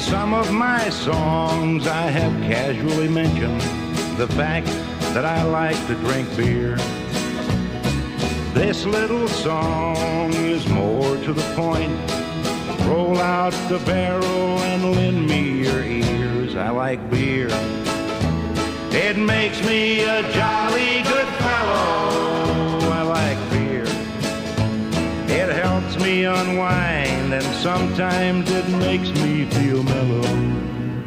some of my songs I have casually mentioned the fact that I like to drink beer. This little song is more to the point. Roll out the barrel and lend me your ears. I like beer. It makes me a jolly good fellow. I like beer. It helps me unwind, and sometimes it makes me feel mellow.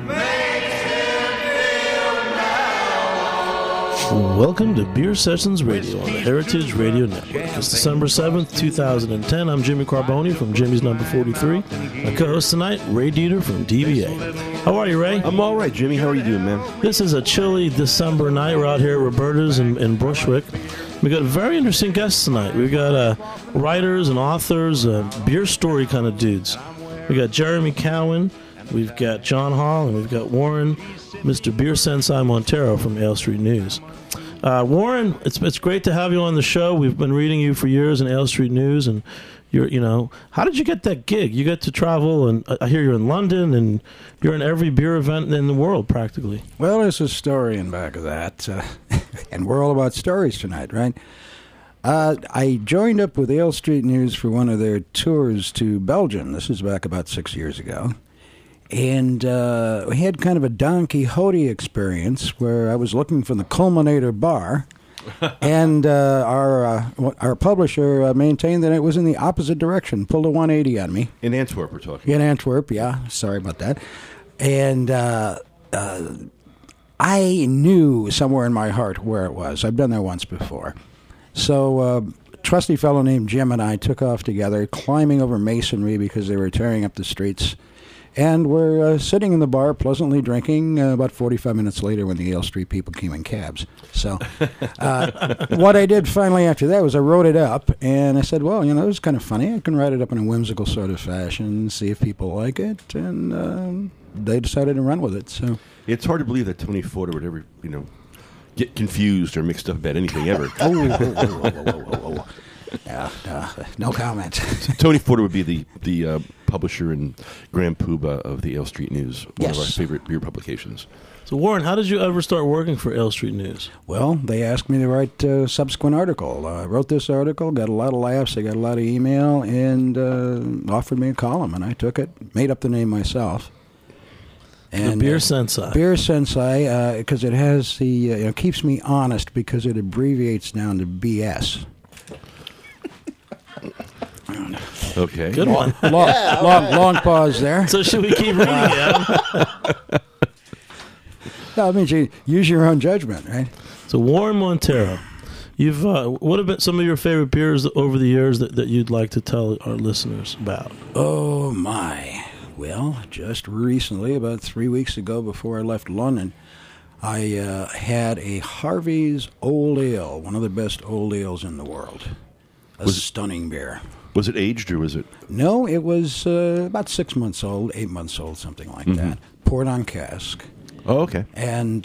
Welcome to Beer Sessions Radio on the Heritage Radio Network. It's December 7th, 2010. I'm Jimmy Carboni from Jimmy's Number 43. My co-host tonight, Ray Dieter from DBA. How are you, Ray? I'm all right, Jimmy. How are you doing, man? This is a chilly December night. We're out here at Roberta's in Bushwick. We got very interesting guests tonight. We've got writers and authors, beer story kind of dudes. We got Jeremy Cowan, we've got John Hall, and we've got Warren, Mr. Beer Sensei Montero from Ale Street News. Warren, it's great to have you on the show. We've been reading you for years in Ale Street News, and how did you get that gig? You get to travel, and I hear you're in London, and you're in every beer event in the world, practically. Well, there's a story in back of that, and we're all about stories tonight, right? I joined up with Ale Street News for one of their tours to Belgium. This was back about 6 years ago. And we had kind of a Don Quixote experience where I was looking for the Culminator bar, and our publisher maintained that it was in the opposite direction, pulled a 180 on me. In Antwerp, we're talking. In Antwerp, yeah. Sorry about that. And I knew somewhere in my heart where it was. I've been there once before. So a trusty fellow named Jim and I took off together, climbing over masonry because they were tearing up the streets. And we're sitting in the bar, pleasantly drinking, about 45 minutes later when the Ale Street people came in cabs. So what I did finally after that was I wrote it up, and I said, well, it was kind of funny. I can write it up in a whimsical sort of fashion, see if people like it, and they decided to run with it. So it's hard to believe that Tony Ford would ever, get confused or mixed up about anything ever. Yeah, no comment. Tony Ford would be the publisher and grand poobah of the Ale Street News, one of our favorite beer publications. So, Warren, how did you ever start working for Ale Street News? Well, they asked me to write a subsequent article. I wrote this article, got a lot of laughs, I got a lot of email, and offered me a column, and I took it, made up the name myself. And the Beer Sensei. Beer Sensei, because it has the, keeps me honest because it abbreviates down to BS. Okay. Good one. Long pause there. So should we keep reading it? No, it means you use your own judgment, right? So Warren Montero, you've what have been some of your favorite beers over the years that you'd like to tell our listeners about? Oh, my. Well, just recently, about 3 weeks ago before I left London, I had a Harvey's Old Ale, one of the best old ales in the world. A stunning beer. Was it aged or was it? No, it was about 6 months old, 8 months old, something like that. Poured on cask. Oh, okay. And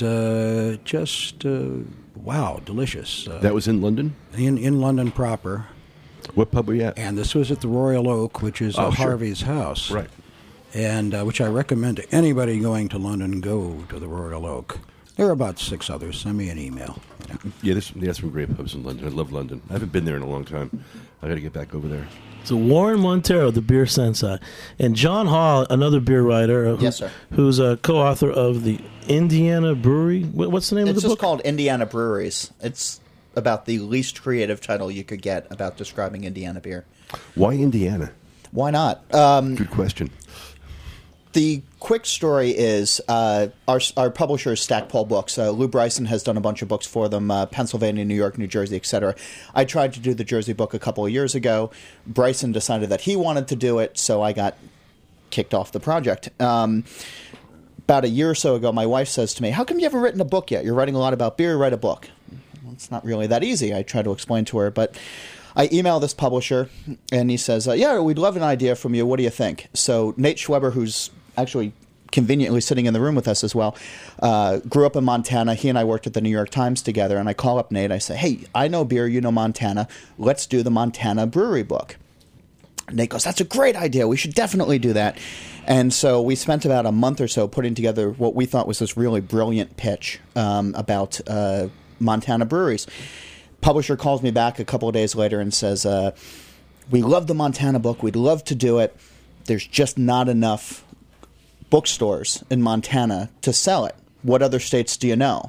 wow, delicious. That was in London? In London proper. What pub were you at? And this was at the Royal Oak, which is Harvey's house. Right. And which I recommend to anybody going to London, go to the Royal Oak. There are about 6 others. Send me an email. Yeah, there's some great pubs in London. I love London. I haven't been there in a long time. I got to get back over there. So Warren Montero, the Beer Sensei, and John Hall, another beer writer, yes, sir, who's a co-author of the Indiana Brewery. What's the name of the book? It's just called Indiana Breweries. It's about the least creative title you could get about describing Indiana beer. Why Indiana? Why not? Good question. The quick story is our publisher is Stackpole Books. Lou Bryson has done a bunch of books for them, Pennsylvania, New York, New Jersey, etc. I tried to do the Jersey book a couple of years ago. Bryson decided that he wanted to do it, so I got kicked off the project. About a year or so ago, my wife says to me, how come you haven't written a book yet? You're writing a lot about beer, write a book. Well, it's not really that easy, I try to explain to her, but I email this publisher, and he says, yeah, we'd love an idea from you. What do you think? So Nate Schweber, who's actually conveniently sitting in the room with us as well, grew up in Montana. He and I worked at the New York Times together, and I call up Nate. I say, hey, I know beer, you know Montana. Let's do the Montana brewery book. Nate goes, "That's a great idea. We should definitely do that." And so we spent about a month or so putting together what we thought was this really brilliant pitch about Montana breweries. Publisher calls me back a couple of days later and says, "We love the Montana book. We'd love to do it. There's just not enough bookstores in Montana to sell it. What other states do you know?"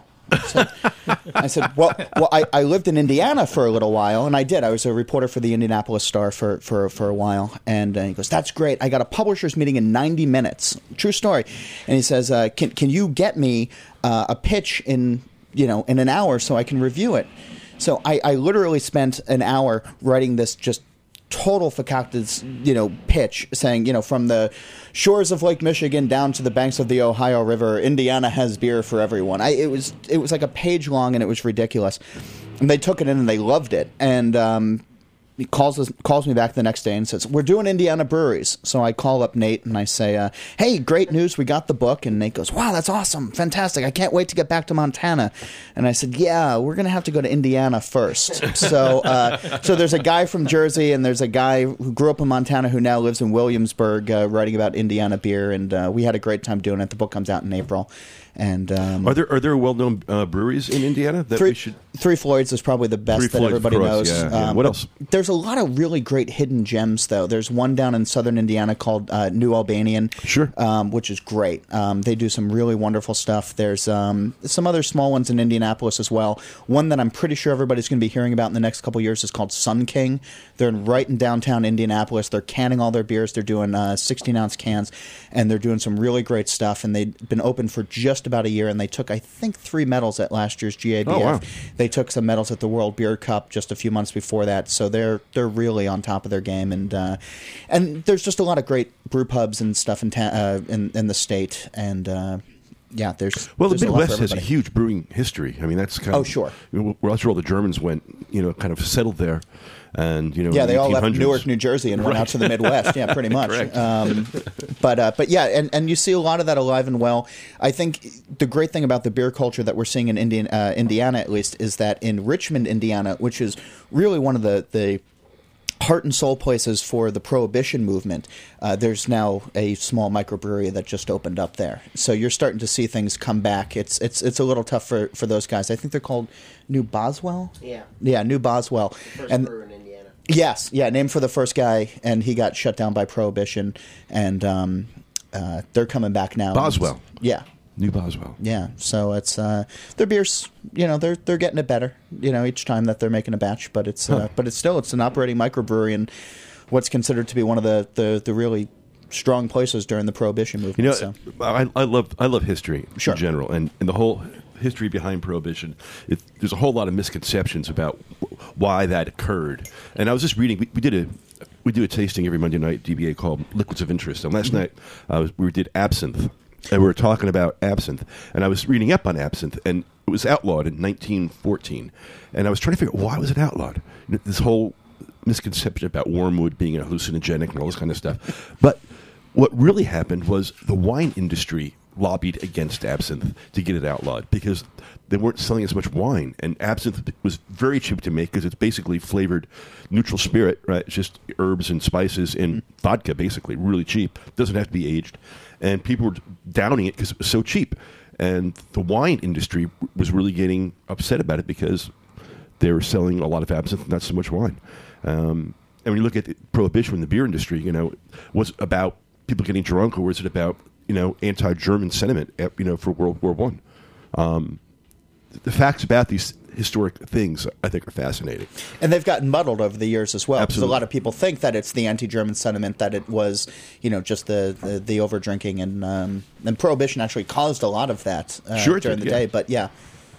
I said, well, I lived in Indiana for a little while, and I did. I was a reporter for the Indianapolis Star for a while. And he goes, "That's great. I got a publishers meeting in 90 minutes. True story." And he says, can you get me a pitch in an hour so I can review it?" So I literally spent an hour writing this just total facacted, pitch saying, from the shores of Lake Michigan down to the banks of the Ohio River, Indiana has beer for everyone. It was like a page long, and it was ridiculous. And they took it in and they loved it. And he calls me back the next day and says, "We're doing Indiana breweries." So I call up Nate and I say, "Hey, great news. We got the book." And Nate goes, "Wow, that's awesome. Fantastic. I can't wait to get back to Montana." And I said, "Yeah, we're going to have to go to Indiana first." So there's a guy from Jersey and there's a guy who grew up in Montana who now lives in Williamsburg writing about Indiana beer. And we had a great time doing it. The book comes out in April. And are there well-known breweries in Indiana that we should? Three Floyds is probably the best that everybody knows. Yeah. What else? There's a lot of really great hidden gems, though. There's one down in southern Indiana called New Albanian, sure, which is great. They do some really wonderful stuff. There's some other small ones in Indianapolis as well. One that I'm pretty sure everybody's going to be hearing about in the next couple of years is called Sun King. They're right in downtown Indianapolis. They're canning all their beers. They're doing 16-ounce cans, and they're doing some really great stuff. And they've been open for just about a year, and they took, I think, 3 medals at last year's GABF. Oh, wow. They took some medals at the World Beer Cup just a few months before that, so they're really on top of their game. And there's just a lot of great brew pubs and stuff in the state, and there's the Midwest has has a huge brewing history. I mean, that's kind of sure. That's where all the Germans went, kind of settled there. And they all left Newark, New Jersey, and went out to the Midwest. Yeah, pretty much. But and you see a lot of that alive and well. I think the great thing about the beer culture that we're seeing in Indiana, at least, is that in Richmond, Indiana, which is really one of the heart and soul places for the Prohibition movement, there's now a small microbrewery that just opened up there. So you're starting to see things come back. It's a little tough for those guys. I think they're called New Boswell. Yeah, New Boswell. First brewer in Indiana. Yes, named for the first guy, and he got shut down by Prohibition, and they're coming back now. Boswell. Yeah. New Boswell. Yeah, so it's their beers. They're getting it better. Each time that they're making a batch, but it's an operating microbrewery and what's considered to be one of the really strong places during the Prohibition movement. I love history Sure. in general, and the whole history behind Prohibition. There's a whole lot of misconceptions about why that occurred. And I was just reading. We do a tasting every Monday night at DBA called Liquids of Interest. And last night we did absinthe. And we were talking about absinthe, and I was reading up on absinthe, and it was outlawed in 1914. And I was trying to figure out why was it outlawed. This whole misconception about wormwood being a hallucinogenic and all this kind of stuff. But what really happened was the wine industry lobbied against absinthe to get it outlawed because they weren't selling as much wine, and absinthe was very cheap to make because it's basically flavored neutral spirit, right? It's just herbs and spices and vodka, basically, really cheap. Doesn't have to be aged. And people were downing it because it was so cheap. And the wine industry was really getting upset about it because they were selling a lot of absinthe and not so much wine. And when you look at Prohibition in the beer industry, was it about people getting drunk, or was it about, anti-German sentiment, for World War I? The facts about these historic things, I think, are fascinating. And they've gotten muddled over the years as well. Absolutely. Because a lot of people think that it's the anti-German sentiment, that it was, just the over-drinking. And Prohibition actually caused a lot of that during the day. But, yeah.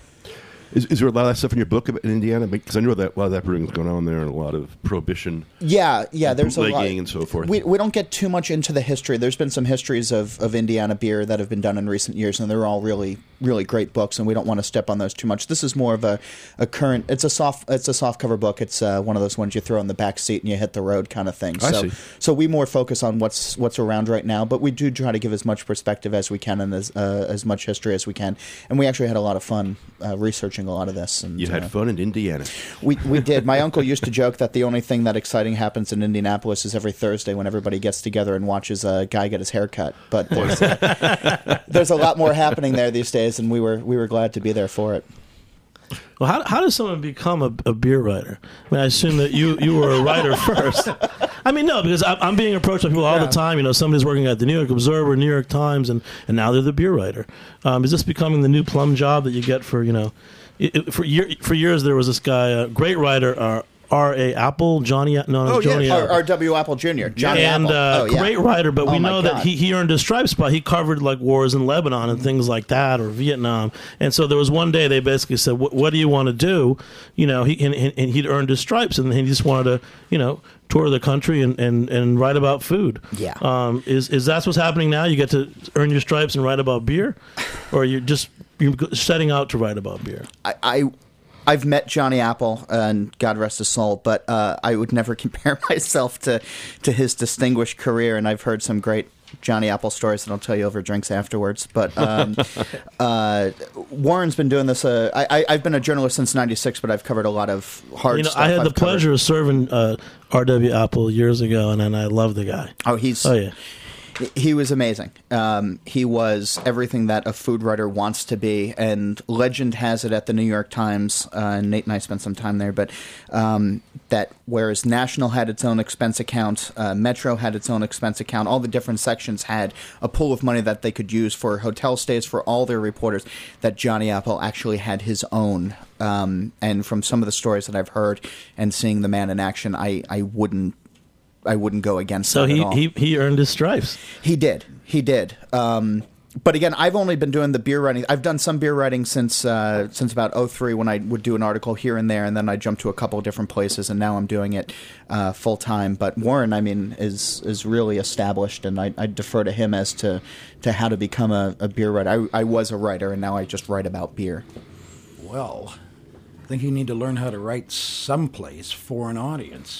Is there a lot of that stuff in your book about in Indiana? Because I know that a lot of that brewing is going on there, and a lot of Prohibition. Yeah, there's a lot. And so forth. We don't get too much into the history. There's been some histories of Indiana beer that have been done in recent years, and they're all really really great books, and we don't want to step on those too much. This is more of a current. It's a soft cover book. It's one of those ones you throw in the back seat and you hit the road kind of thing. I see. So we more focus on what's around right now, but we do try to give as much perspective as we can and as much history as we can. And we actually had a lot of fun researching a lot of this. And You had fun in Indiana. We did. My uncle used to joke that the only thing that exciting happens in Indianapolis is every Thursday when everybody gets together and watches a guy get his hair cut. But there's a lot more happening there these days, and we were glad to be there for it. Well, how does someone become a beer writer? I mean, I assume that you were a writer first. I mean, no, because I'm being approached by people all the time. You know, somebody's working at the New York Observer, New York Times, and now they're the beer writer. Is this becoming the new plum job that you get for, you know, for years there was this guy, a great writer, R.A. Apple, Johnny Apple. R.W. Apple Jr. Johnny Apple. Great writer, but we know God. that he earned his stripes by he covered like wars in Lebanon and things like that, or Vietnam. And so there was one day they basically said, "What do you want to do?" You know, he'd earned his stripes, and he just wanted to, you know, tour the country and write about food. Yeah. Is that what's happening now? You get to earn your stripes and write about beer, or you're setting out to write about beer? I've met Johnny Apple, and God rest his soul, but I would never compare myself to his distinguished career, and I've heard some great Johnny Apple stories that I'll tell you over drinks afterwards. But Warren's been doing this. I've been a journalist since '96, but I've covered a lot of hard stuff. I had the pleasure of serving R.W. Apple years ago, and I love the guy. Oh, yeah. He was amazing. He was everything that a food writer wants to be, and legend has it at the New York Times, and Nate and I spent some time there, but that whereas National had its own expense account, Metro had its own expense account, all the different sections had a pool of money that they could use for hotel stays for all their reporters, that Johnny Apple actually had his own. And from some of the stories that I've heard and seeing the man in action, I wouldn't go against that at all. So he earned his stripes. He did. But again, I've only been doing the beer writing. I've done some beer writing since about 2003 when I would do an article here and there, and then I jumped to a couple of different places, and now I'm doing it full time. But Warren, I mean, is really established, and I defer to him as to how to become a beer writer. I was a writer, and now I just write about beer. Well, I think you need to learn how to write someplace for an audience.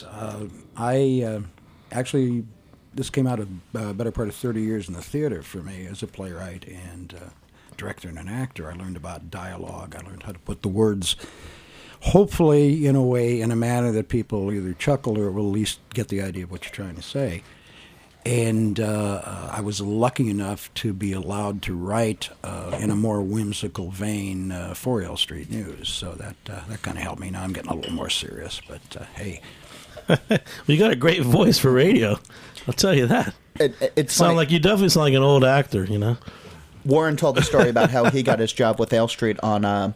Actually, this came out of a better part of 30 years in the theater for me as a playwright and director and an actor. I learned about dialogue. I learned how to put the words, hopefully in a manner that people either chuckle or will at least get the idea of what you're trying to say. And I was lucky enough to be allowed to write in a more whimsical vein for L Street News. So that kind of helped me. Now I'm getting a little more serious, but hey. Well, you got a great voice for radio. I'll tell you that. It's you definitely sound like an old actor, you know. Warren told the story about how he got his job with Ale Street on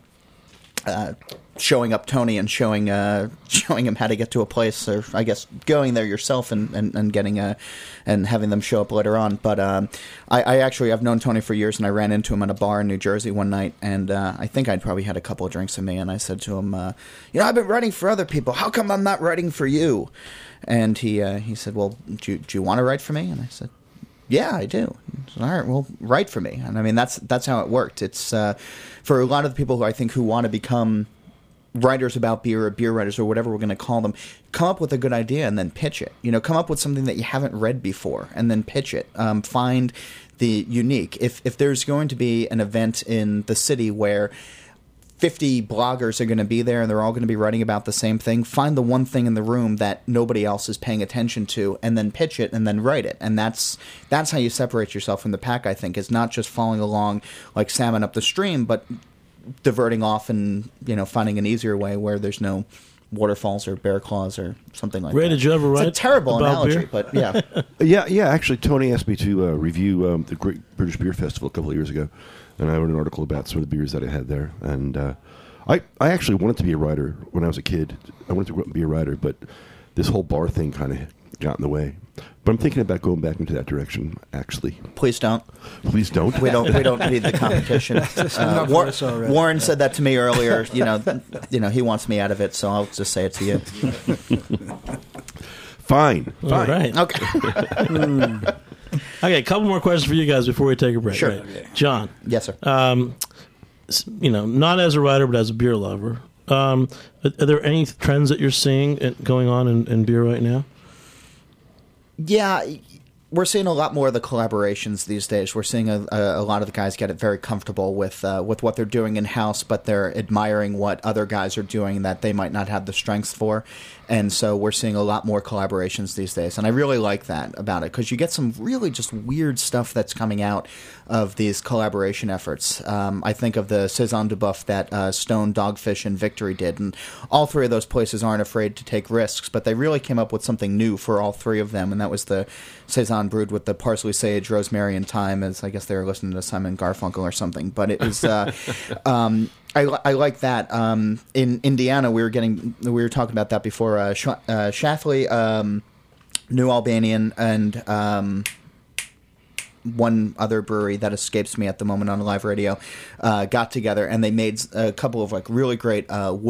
showing up Tony and showing him how to get to a place, or I guess going there yourself and getting and having them show up later on. But I've known Tony for years, and I ran into him at a bar in New Jersey one night, and I think I'd probably had a couple of drinks in me, and I said to him, I've been writing for other people. How come I'm not writing for you? And he said, well, do you want to write for me? And I said, yeah, I do. Said, all right, well, write for me. And I mean, that's how it worked. It's for a lot of the people who want to become writers about beer or beer writers or whatever we're going to call them, come up with a good idea and then pitch it. Come up with something that you haven't read before and then pitch it. Find the unique. If there's going to be an event in the city where 50 bloggers are going to be there and they're all going to be writing about the same thing, find the one thing in the room that nobody else is paying attention to and then pitch it and then write it. And that's how you separate yourself from the pack, I think, is not just following along like salmon up the stream, but diverting off and finding an easier way where there's no waterfalls or bear claws or something like that. Ray, did you ever write It's a terrible analogy, beer? But yeah. Yeah. Actually, Tony asked me to review the Great British Beer Festival a couple of years ago, and I wrote an article about some of the beers that I had there. And I actually wanted to be a writer when I was a kid. I wanted to be a writer, but this whole bar thing kind of got in the way. But I'm thinking about going back into that direction, actually. Please don't. Please don't. We don't need the competition. Warren said that to me earlier. He wants me out of it, so I'll just say it to you. Fine. All right. Okay. Okay, a couple more questions for you guys before we take a break. Sure. Right. John. Yes, sir. not as a writer, but as a beer lover, are there any trends that you're seeing going on in beer right now? Yeah, we're seeing a lot more of the collaborations these days. We're seeing a lot of the guys get it very comfortable with what they're doing in-house, but they're admiring what other guys are doing that they might not have the strengths for. And so we're seeing a lot more collaborations these days. And I really like that about it, because you get some really just weird stuff that's coming out of these collaboration efforts. I think of the Saison du Boeuf that Stone, Dogfish, and Victory did. And all three of those places aren't afraid to take risks, but they really came up with something new for all three of them. And that was the Saison brewed with the parsley, sage, rosemary, and thyme, as I guess they were listening to Simon Garfunkel or something. But it was... I like that. In Indiana, we were talking about that before. Schlafly, New Albanian, and one other brewery that escapes me at the moment on live radio got together, and they made a couple of really great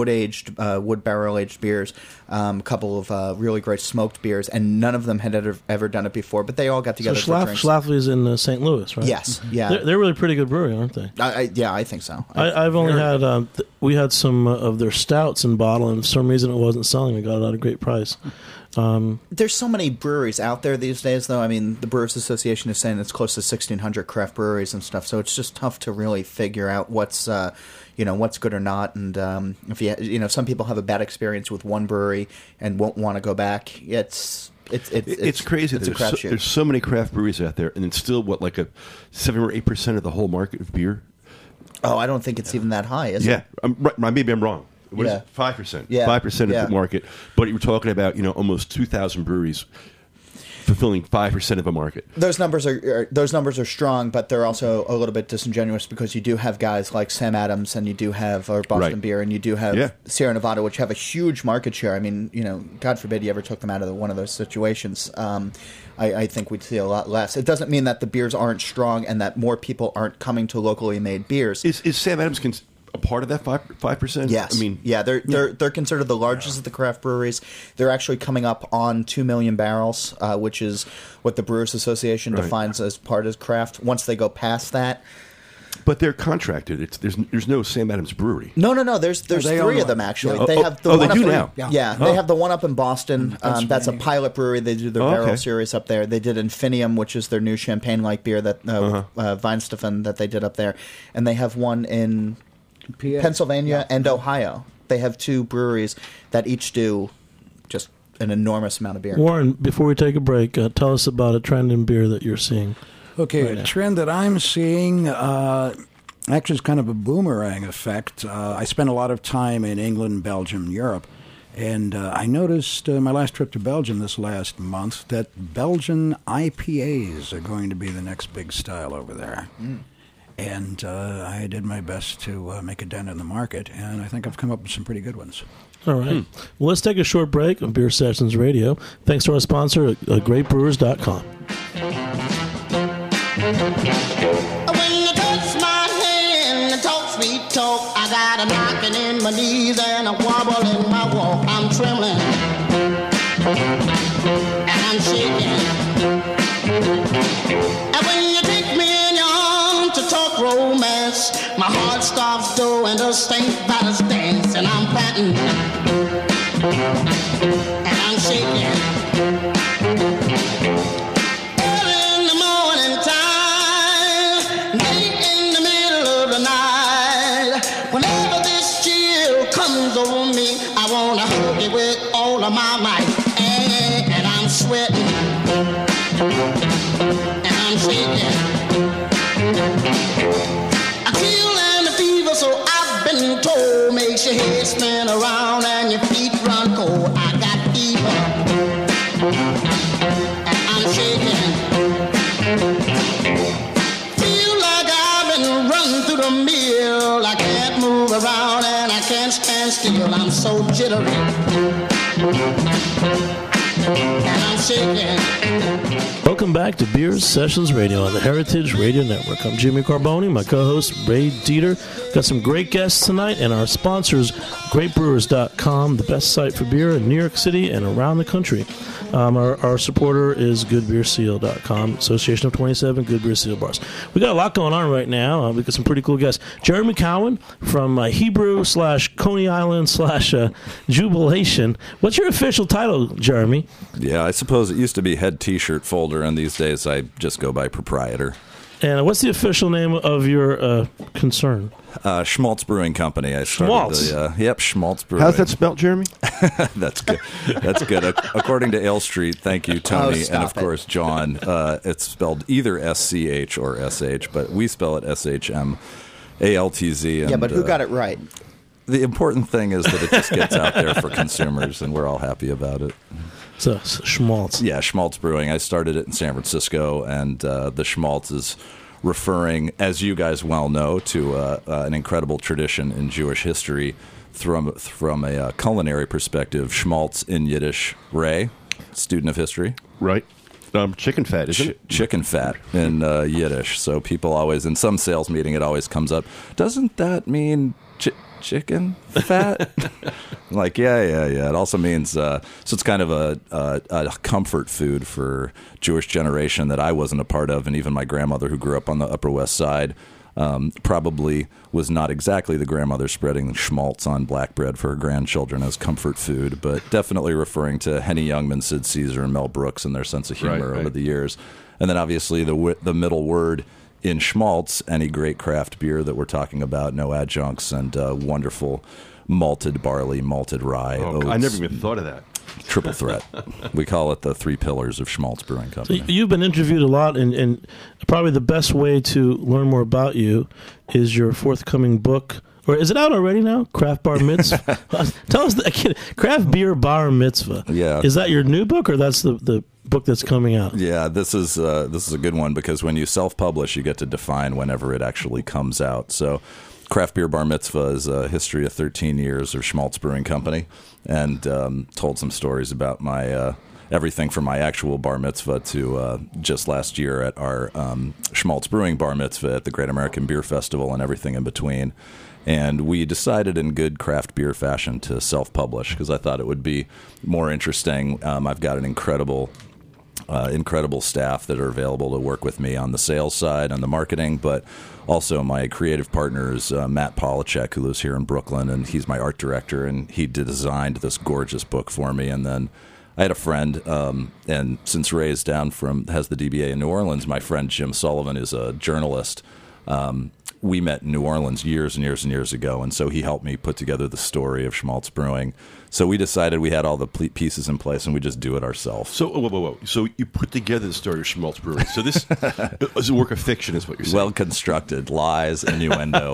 wood barrel aged beers, a couple of really great smoked beers, and none of them had ever done it before. But they all got together. So for drinks. Schlafly is in St. Louis, right? Yes, yeah, they're really pretty good brewery, aren't they? I think so. I've only had we had some of their stouts in bottle, and for some reason it wasn't selling. We got it at a great price. There's so many breweries out there these days, though. I mean, the Brewers Association is saying it's close to 1,600 craft breweries and stuff, so it's just tough to really figure out what's good or not. And if some people have a bad experience with one brewery and won't want to go back, it's crazy. There's so many craft breweries out there, and it's still like a 7 or 8% of the whole market of beer. Oh, I don't think it's even that high, is it? Yeah, maybe I'm wrong. What is it? 5%. Yeah. 5% of the market. But you're talking about, almost 2,000 breweries fulfilling 5% of a market. Those numbers are strong, but they're also a little bit disingenuous, because you do have guys like Sam Adams, and you do have Boston Beer, and you do have Sierra Nevada, which have a huge market share. I mean, God forbid you ever took them out of one of those situations. I think we'd see a lot less. It doesn't mean that the beers aren't strong and that more people aren't coming to locally made beers. Is Sam Adams a part of that 5%? Yes. They're considered the largest of the craft breweries. They're actually coming up on 2 million barrels, which is what the Brewers Association defines as part of craft. Once they go past that, but they're contracted. There's no Sam Adams brewery. No. There's three of them actually. Yeah. They have the one do now. Yeah, they have the one up in Boston. That's a pilot brewery. They do their barrel series up there. They did Infinium, which is their new champagne-like beer that Weinstephan that they did up there, and they have one in Pennsylvania and Ohio. They have two breweries that each do just an enormous amount of beer. Warren, before we take a break, tell us about a trend in beer that you're seeing. Okay, a trend that I'm seeing actually is kind of a boomerang effect. I spent a lot of time in England, Belgium, Europe, and I noticed my last trip to Belgium this last month that Belgian IPAs are going to be the next big style over there. And I did my best to make a dent in the market, and I think I've come up with some pretty good ones. All right. Well, let's take a short break on Beer Sessions Radio. Thanks to our sponsor, GreatBrewers.com. When you touch my hand and talk sweet talk, I got a knocking in my knees and a wobble in my walk. I'm trembling and I'm shaking. And when you take me in your arms to talk romance, my heart starts doing the stink by the stance, and I'm panting and I'm shaking. With all of my might, and I'm sweating, and I'm shaking. A chill and a fever, so I've been told, makes your head spin around and your feet run cold. I got fever, and I'm shaking. Feel like I've been running through the mill. I can't move around and I can't stand still. I'm so jittery. Welcome back to Beers Sessions Radio on the Heritage Radio Network. I'm Jimmy Carboni, my co-host Ray Dieter. Got some great guests tonight, and our sponsors, GreatBrewers.com, the best site for beer in New York City and around the country. Our supporter is GoodBeerSeal.com, Association of 27 Good Beer Seal Bars. We got a lot going on right now. We got some pretty cool guests. Jeremy Cowan from Hebrew/Coney Island/Jubilation. What's your official title, Jeremy? Yeah, I suppose it used to be head T-shirt folder, and these days I just go by proprietor. And what's the official name of your concern? Schmaltz Brewing Company. I started Schmaltz Brewing. How's that spelled, Jeremy? That's good. That's good. According to Ale Street, thank you, Tony, and of course John. It's spelled either SCH or SH, but we spell it SHMALTZ. Yeah, but who got it right? The important thing is that it just gets out there for consumers, and we're all happy about it. So Schmaltz. Yeah, Schmaltz Brewing. I started it in San Francisco, and the Schmaltz is referring, as you guys well know, to an incredible tradition in Jewish history from a culinary perspective. Schmaltz in Yiddish, Ray, student of history. Right. Chicken fat, isn't it? Chicken fat in Yiddish. So people always, in some sales meeting, it always comes up, doesn't that mean chicken fat? Like, yeah. It also means, so it's kind of a comfort food for Jewish generation that I wasn't a part of, and even my grandmother, who grew up on the Upper West Side, probably was not exactly the grandmother spreading schmaltz on black bread for her grandchildren as comfort food, but definitely referring to Henny Youngman, Sid Caesar, and Mel Brooks and their sense of humor over the years. And then obviously the middle word in schmaltz, any great craft beer that we're talking about, no adjuncts, and wonderful malted barley, malted rye, oats. I never even thought of that. Triple threat. We call it the three pillars of Schmaltz Brewing Company. So you've been interviewed a lot, and probably the best way to learn more about you is your forthcoming book. Or is it out already now? Craft Bar Mitzvah. Tell us, Craft Beer Bar Mitzvah. Yeah. Is that your new book, or that's the book that's coming out? Yeah, this is a good one, because when you self-publish, you get to define whenever it actually comes out. So Craft Beer Bar Mitzvah is a history of 13 years of Schmaltz Brewing Company, and told some stories about my everything from my actual bar mitzvah to just last year at our Schmaltz Brewing Bar Mitzvah at the Great American Beer Festival, and everything in between. And we decided in good craft beer fashion to self-publish, because I thought it would be more interesting. I've got an incredible staff that are available to work with me on the sales side and the marketing, but also my creative partner is Matt Polachek, who lives here in Brooklyn, and he's my art director, and he designed this gorgeous book for me. And then I had a friend, and since Ray's has the DBA in New Orleans, my friend Jim Sullivan is a journalist. We met in New Orleans years and years and years ago, and so he helped me put together the story of Schmaltz Brewing. So we decided we had all the pieces in place, and we just do it ourselves. So, whoa. So you put together the story of Schmaltz Brewing. So this is a work of fiction, is what you're saying. Well constructed, lies, innuendo.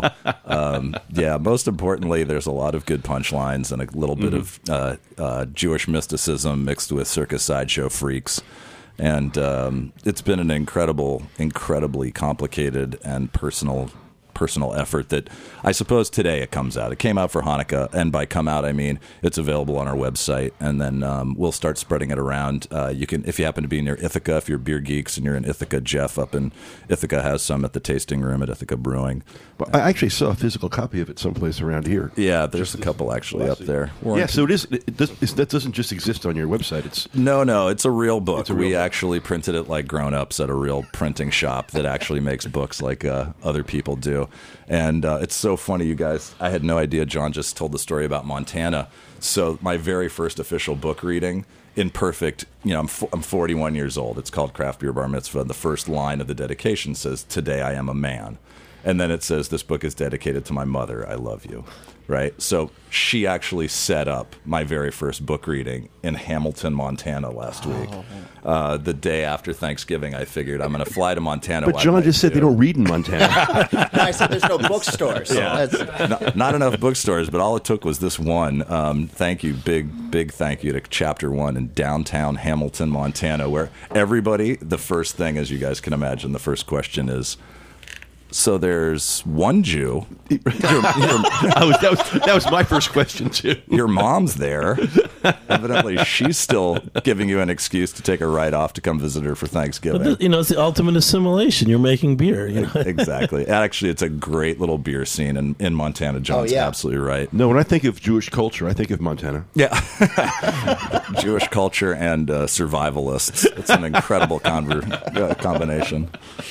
Most importantly, there's a lot of good punchlines and a little bit of Jewish mysticism mixed with circus sideshow freaks. And it's been an incredibly complicated and personal effort that I suppose today it comes out. It came out for Hanukkah, and by come out I mean it's available on our website, and then we'll start spreading it around. You can, if you happen to be near Ithaca, if you're beer geeks and you're in Ithaca, Jeff up in Ithaca has some at the tasting room at Ithaca Brewing. But I actually saw a physical copy of it someplace around here. Yeah, there's a couple actually up there. So that doesn't just exist on your website. No, it's a real book. We actually printed it like grown-ups at a real printing shop that actually makes books like other people do. And it's so funny, you guys. I had no idea John just told the story about Montana. So my very first official book reading, in perfect, I'm 41 years old. It's called Craft Beer Bar Mitzvah. And the first line of the dedication says, "Today I am a man." And then it says, "This book is dedicated to my mother. I love you." Right? So she actually set up my very first book reading in Hamilton, Montana last week. The day after Thanksgiving, I figured I'm going to fly to Montana. But John just said they don't read in Montana. No, I said there's no bookstores. Yeah. Not enough bookstores, but all it took was this one. Thank you, big thank you to Chapter 1 in downtown Hamilton, Montana, where everybody, the first thing, as you guys can imagine, the first question is, So there's one Jew. That was my first question too. Your mom's there. Evidently, she's still giving you an excuse to take a ride off to come visit her for Thanksgiving. But it's the ultimate assimilation. You're making beer. Exactly. Actually, it's a great little beer scene in Montana. John's absolutely right. No, when I think of Jewish culture, I think of Montana. Yeah. Jewish culture and survivalists. It's an incredible combination.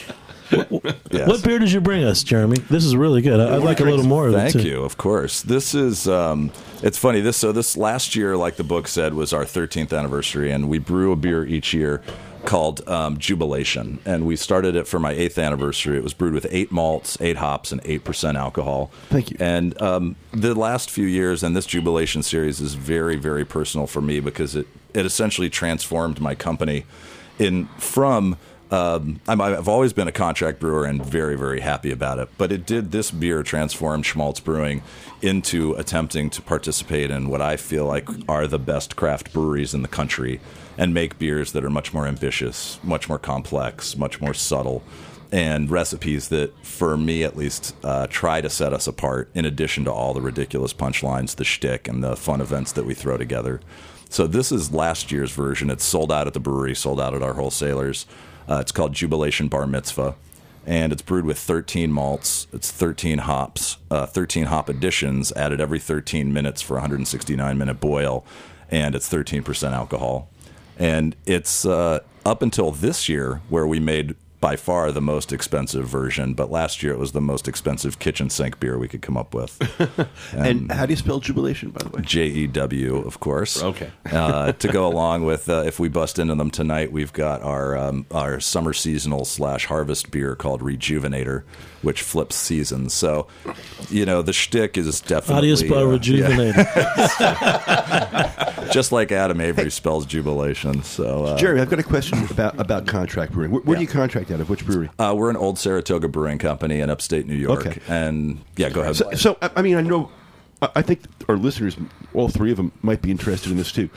Yes. What beer did you bring us, Jeremy? This is really good. I'd like a little more of it, too. Thank you, of course. This is, it's funny, this last year, like the book said, was our 13th anniversary, and we brew a beer each year called Jubilation, and we started it for my 8th anniversary. It was brewed with 8 malts, 8 hops, and 8% alcohol. Thank you. And the last few years, and this Jubilation series is very, very personal for me because it essentially transformed my company from... I've always been a contract brewer and very, very happy about it. But this beer transformed Schmaltz Brewing into attempting to participate in what I feel like are the best craft breweries in the country and make beers that are much more ambitious, much more complex, much more subtle, and recipes that, for me at least, try to set us apart in addition to all the ridiculous punchlines, the shtick, and the fun events that we throw together. So this is last year's version. It's sold out at the brewery, sold out at our wholesalers. It's called Jubilation Bar Mitzvah, and it's brewed with 13 malts. It's 13 hops, 13 hop additions added every 13 minutes for a 169-minute boil, and it's 13% alcohol. And it's up until this year where we made by far the most expensive version, but last year it was the most expensive kitchen sink beer we could come up with. And how do you spell Jubilation, by the way? Jew, of course. Okay. To go along with, if we bust into them tonight, we've got our summer seasonal / harvest beer called Rejuvenator, which flips seasons. So, the shtick is definitely... How do you spell Rejuvenator? Just like Adam Avery spells jubilation. So, Jerry, I've got a question about contract brewing. Where do you contract out of? Which brewery? We're an old Saratoga brewing company in upstate New York. Okay. And go ahead. So I mean, I think our listeners, all three of them, might be interested in this too.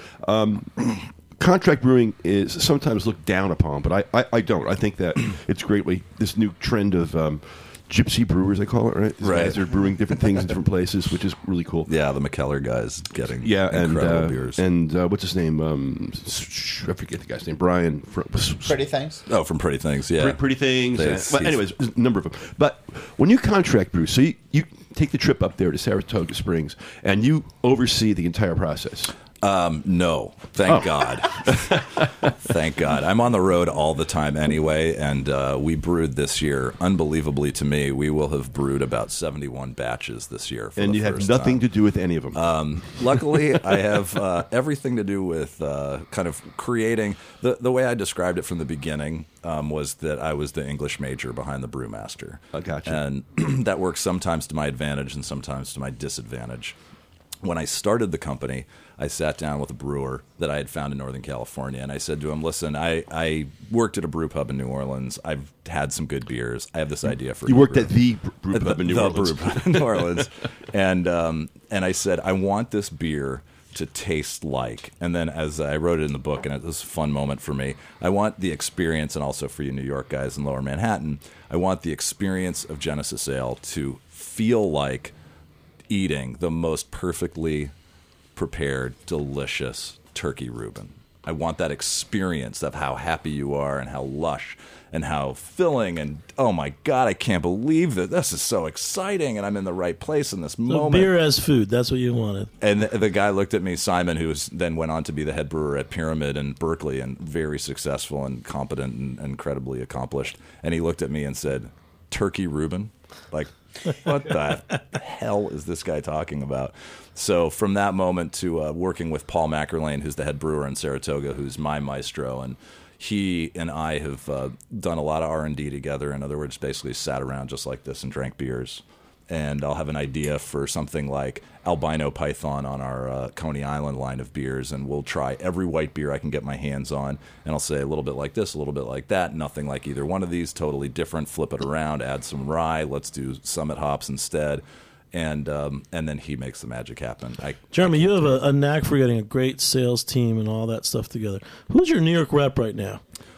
Contract brewing is sometimes looked down upon, but I don't. I think that it's greatly this new trend of gypsy brewers, I call it, right? These guys are brewing different things in different places, which is really cool. Yeah, the McKellar guys getting incredible beers. And what's his name? I forget the guy's name. Brian. Pretty Things? Oh, from Pretty Things, yeah. Pretty Things. Anyways, there's a number of them. But when you contract brew, so you take the trip up there to Saratoga Springs, and you oversee the entire process. No, thank God. Thank God. I'm on the road all the time anyway, and we brewed this year. Unbelievably to me, we will have brewed about 71 batches this year. And you have nothing to do with any of them. Luckily, I have everything to do with kind of creating. The way I described it from the beginning was that I was the English major behind the brewmaster. I gotcha. And that works sometimes to my advantage and sometimes to my disadvantage. When I started the company, I sat down with a brewer that I had found in Northern California, and I said to him, listen, I worked at a brew pub in New Orleans. I've had some good beers. I have this idea for you worked at the brew pub in New Orleans. The brew pub in New Orleans. And I said, I want this beer to taste like. And then as I wrote it in the book, and it was a fun moment for me, I want the experience, and also for you New York guys in Lower Manhattan, I want the experience of Genesis Ale to feel like eating the most perfectly prepared, delicious turkey Reuben. I want that experience of how happy you are and how lush and how filling and, oh my God, I can't believe that this is so exciting and I'm in the right place in this moment. Beer as food, that's what you wanted. And the guy looked at me, Simon, who then went on to be the head brewer at Pyramid in Berkeley and very successful and competent and incredibly accomplished. And he looked at me and said, turkey Reuben? Like, what the hell is this guy talking about? So from that moment to working with Paul Mackerlane, who's the head brewer in Saratoga, who's my maestro, and he and I have done a lot of R&D together. In other words, basically sat around just like this and drank beers. And I'll have an idea for something like Albino Python on our Coney Island line of beers, and we'll try every white beer I can get my hands on, and I'll say a little bit like this, a little bit like that, nothing like either one of these, totally different, flip it around, add some rye, let's do Summit hops instead, and then he makes the magic happen. Jeremy, you have a knack for getting a great sales team and all that stuff together. Who's your New York rep right now?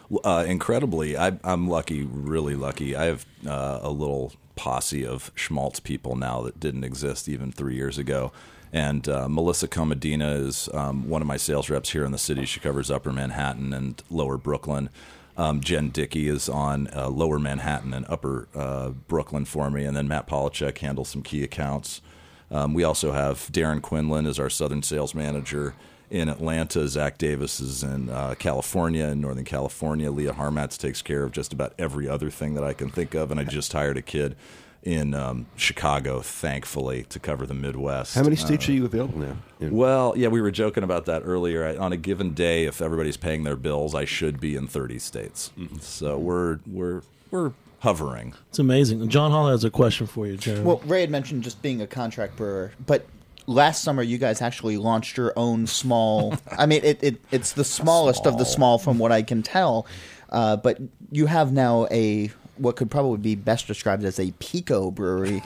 Incredibly, I'm lucky, really lucky. I have a little posse of schmaltz people now that didn't exist even 3 years ago. And Melissa Comedina is one of my sales reps here in the city. She covers Upper Manhattan and Lower Brooklyn. Jen Dickey is on Lower Manhattan and Upper Brooklyn for me. And then Matt Polachek handles some key accounts. We also have Darren Quinlan as our Southern sales manager. In Atlanta, Zach Davis is in California, in Northern California. Leah Harmatz takes care of just about every other thing that I can think of. And I just hired a kid in Chicago, thankfully, to cover the Midwest. How many states are you available now? Well, yeah, we were joking about that earlier. On a given day, if everybody's paying their bills, I should be in 30 states. Mm-hmm. So we're hovering. It's amazing. John Hall has a question for you, Jeremy. Well, Ray had mentioned just being a contract brewer, but last summer you guys actually launched your own small. I mean, it's the smallest of the small from what I can tell, but you have now what could probably be best described as a Pico brewery,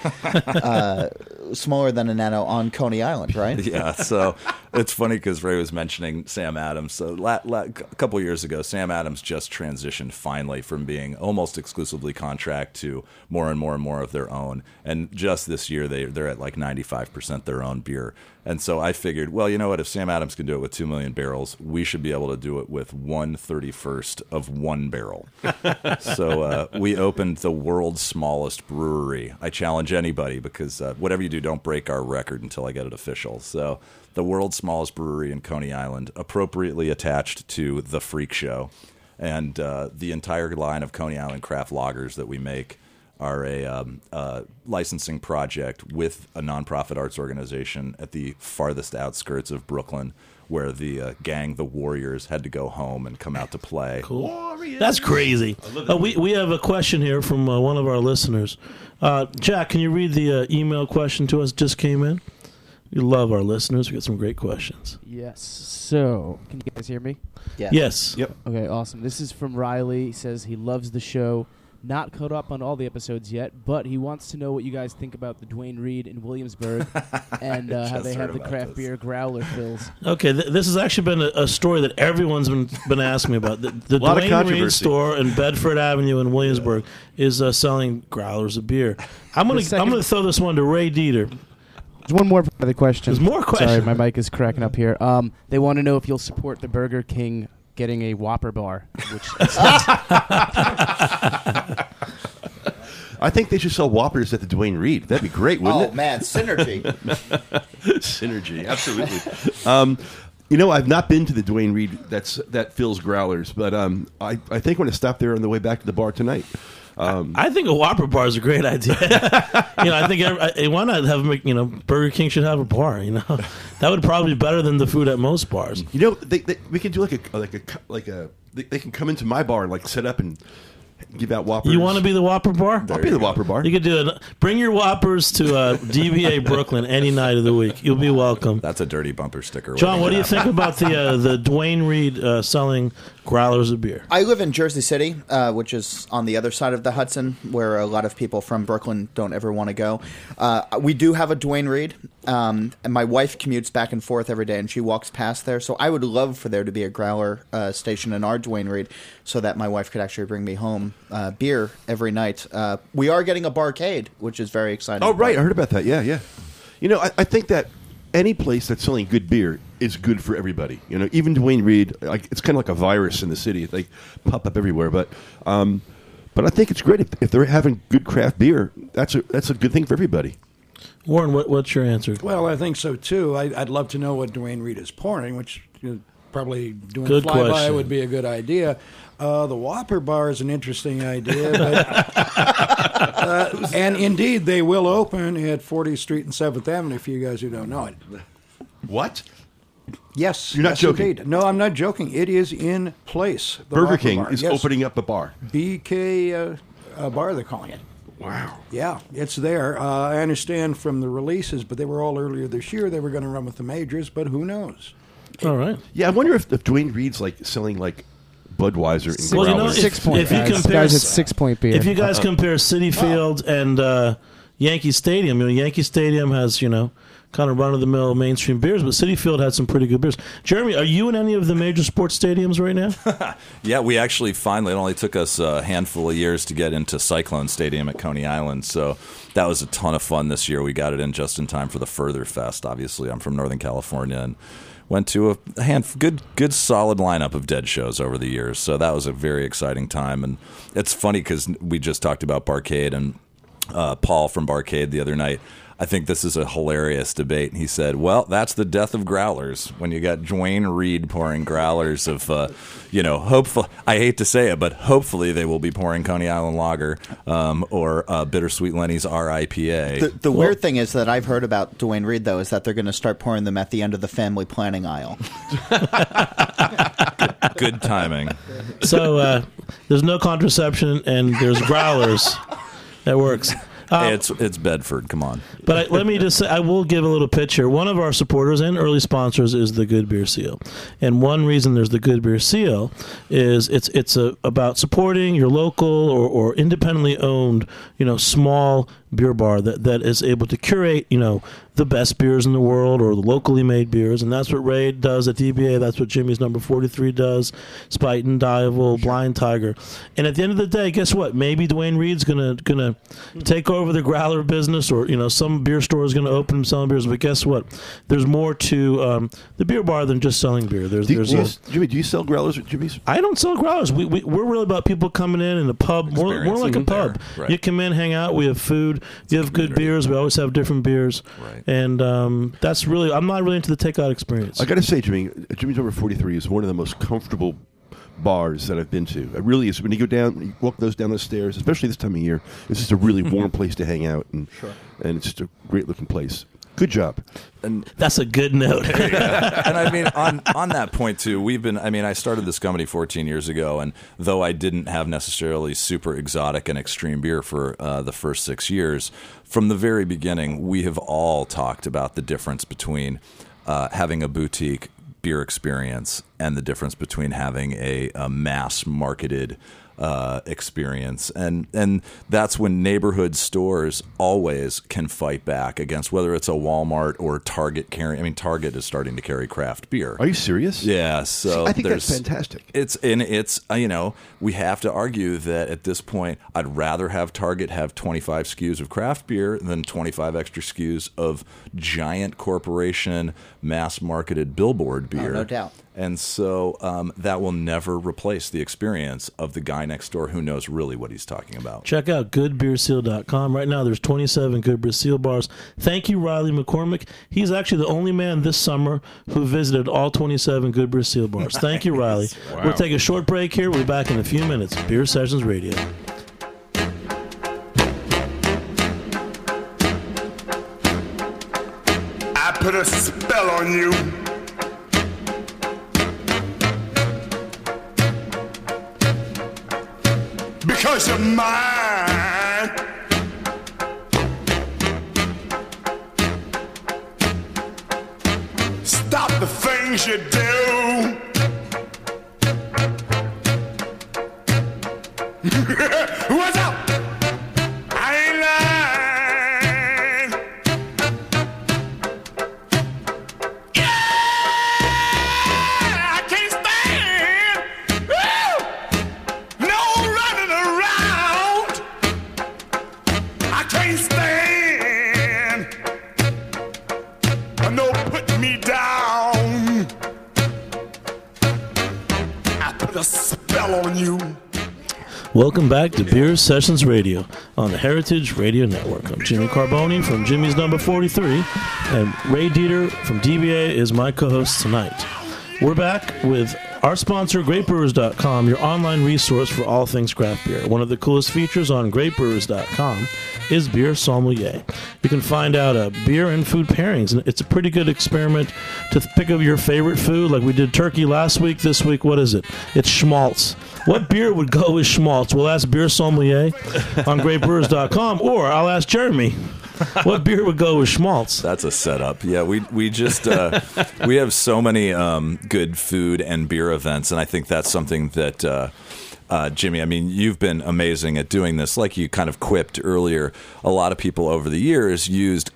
smaller than a Nano on Coney Island, right? Yeah, so it's funny because Ray was mentioning Sam Adams. So a couple years ago, Sam Adams just transitioned finally from being almost exclusively contract to more and more and more of their own. And just this year, they're at like 95% their own beer. And so I figured, well, you know what? If Sam Adams can do it with 2 million barrels, we should be able to do it with 1/31st of 1 barrel. So we opened the world's smallest brewery. I challenge anybody because whatever you do, don't break our record until I get it official. So the world's smallest brewery in Coney Island, appropriately attached to The Freak Show. And the entire line of Coney Island craft lagers that we make are a licensing project with a nonprofit arts organization at the farthest outskirts of Brooklyn, where the gang, the Warriors, had to go home and come out to play. Cool. Warriors. That's crazy. We have a question here from one of our listeners. Jack, can you read the email question to us? Just came in. We love our listeners. We got some great questions. Yes. So, can you guys hear me? Yeah. Yes. Yep. Okay, awesome. This is from Riley. He says he loves the show. Not caught up on all the episodes yet, but he wants to know what you guys think about the Duane Reade in Williamsburg and how they have the craft beer growler fills. Okay, this has actually been a story that everyone's been asking me about. The lot of Duane Reade controversy. store in Bedford Avenue in Williamsburg is selling growlers of beer. I'm gonna throw this one to Ray Dieter. There's one more other question. There's more questions. Sorry, my mic is cracking up here. They want to know if you'll support the Burger King getting a Whopper bar, which I think they should sell Whoppers at the Duane Reade. That'd be great, wouldn't it? Oh man, synergy. Synergy, absolutely. You know, I've not been to the Duane Reade that fills growlers, but I think I'm going to stop there on the way back to the bar tonight. I think a Whopper bar is a great idea. I think why not have Burger King should have a bar. That would probably be better than the food at most bars. We could do they can come into my bar and like set up and give out Whoppers. You want to be the Whopper bar? I'll be the Whopper bar. You could do it. Bring your Whoppers to DBA Brooklyn any night of the week. You'll be welcome. That's a dirty bumper sticker. John, what do you think about the Duane Reade selling growlers of beer? I live in Jersey City, which is on the other side of the Hudson, where a lot of people from Brooklyn don't ever want to go. We do have a Duane Reade, and my wife commutes back and forth every day, and she walks past there. So I would love for there to be a growler station in our Duane Reade so that my wife could actually bring me home beer every night. We are getting a barcade, which is very exciting. Oh, right. I heard about that. Yeah. I think that any place that's selling good beer is good for everybody. Even Duane Reade, it's kind of like a virus in the city. They pop up everywhere. But I think it's great if they're having good craft beer. That's a good thing for everybody. Warren, what's your answer? Well, I think so too. I'd love to know what Duane Reade is pouring, which probably doing good flyby question. would be a good idea. The Whopper bar is an interesting idea, but, and indeed they will open at 40th Street and 7th Avenue for you guys who don't know it. What? Yes. You're not joking? Indeed. No, I'm not joking. It is in place. The Burger Whopper King bar. is Yes. opening up a bar. BK bar, they're calling it. Wow. Yeah, it's there. I understand from the releases, but they were all earlier this year. They were going to run with the majors, but who knows? All right. Yeah, I wonder if Duane Reade's selling Budweiser and Well, growlers. 6 point. if you guys, compare guys, it's 6 point beer. If you guys compare Citi Field and Yankee Stadium, Yankee Stadium has kind of run-of-the-mill mainstream beers, but Citi Field had some pretty good beers. Jeremy, are you in any of the major sports stadiums right now? Yeah, we actually finally, it only took us a handful of years to get into Cyclone Stadium at Coney Island, so that was a ton of fun this year. We got it in just in time for the Further Fest. Obviously, I'm from Northern California, and went to a good solid lineup of Dead shows over the years, so that was a very exciting time. And it's funny because we just talked about Barcade, and Paul from Barcade the other night, I think this is a hilarious debate. He said, well, that's the death of growlers when you got Duane Reade pouring growlers of, hopefully, I hate to say it, but hopefully they will be pouring Coney Island Lager or Bittersweet Lenny's RIPA. The weird thing is that I've heard about Duane Reade, though, is that they're going to start pouring them at the end of the family planning aisle. Good timing. So there's no contraception and there's growlers. That works. Hey, it's Bedford. Come on. But let me just say, I will give a little pitch here. One of our supporters and early sponsors is the Good Beer Seal, and one reason there's the Good Beer Seal is it's about supporting your local or independently owned, small beer bar that is able to curate, the best beers in the world or the locally made beers, and that's what Ray does at DBA. That's what Jimmy's Number 43 does, Spuyten Duyvil, Blind Tiger. And at the end of the day, guess what? Maybe Duane Reade's gonna take over the growler business, or some beer store is gonna open and selling beers. But guess what? There's more to the beer bar than just selling beer. Jimmy, do you sell growlers at Jimmy's? I don't sell growlers. We're really about people coming in a pub, more like a pub. Right. You come in, hang out. We have food. You have good beers. We always have different beers. Right. And that's really, I'm not really into the takeout experience. I got to say, Jimmy's Number 43 is one of the most comfortable bars that I've been to. It really is. When you go down, when you walk down those stairs, especially this time of year, it's just a really warm place to hang out, and it's just a great looking place. Good job. And that's a good note. And I mean, on that point too, I started this company 14 years ago, and though I didn't have necessarily super exotic and extreme beer for the first 6 years, from the very beginning, we have all talked about the difference between having a boutique beer experience and the difference between having a mass marketed experience, and that's when neighborhood stores always can fight back against whether it's a Walmart or Target carrying. I mean, Target is starting to carry craft beer. Are you serious? Yeah. So I think that's fantastic. It's we have to argue that at this point, I'd rather have Target have 25 SKUs of craft beer than 25 extra SKUs of giant corporation mass marketed billboard beer. No doubt. And so that will never replace the experience of the guy next door who knows really what he's talking about. Check out goodbeerseal.com. Right now, there's 27 Good Beer Seal bars. Thank you, Riley McCormick. He's actually the only man this summer who visited all 27 Good Beer Seal bars. Thank you, Riley. Wow. We'll take a short break here. We'll be back in a few minutes. Beer Sessions Radio. I put a spell on you. Because you're mine. Stop the things you do. What's up? I ain't lying. Yeah, I can't stand. Woo! No running around. I can't stand. No put me down. I put a spell on you. Welcome back to Beer Sessions Radio on the Heritage Radio Network. I'm Jimmy Carboni from Jimmy's Number 43, and Ray Dieter from DBA is my co-host tonight. We're back with our sponsor, GreatBrewers.com, your online resource for all things craft beer. One of the coolest features on GreatBrewers.com is Beer Sommelier. You can find out beer and food pairings, and it's a pretty good experiment to pick up your favorite food. Like we did turkey last week. This week, what is it? It's schmaltz. What beer would go with schmaltz? We'll ask Beer Sommelier on GreatBrewers.com, or I'll ask Jeremy. What beer would go with schmaltz? That's a setup. Yeah, we just we have so many good food and beer events, and I think that's something that Jimmy, I mean, you've been amazing at doing this. Like you kind of quipped earlier, a lot of people over the years used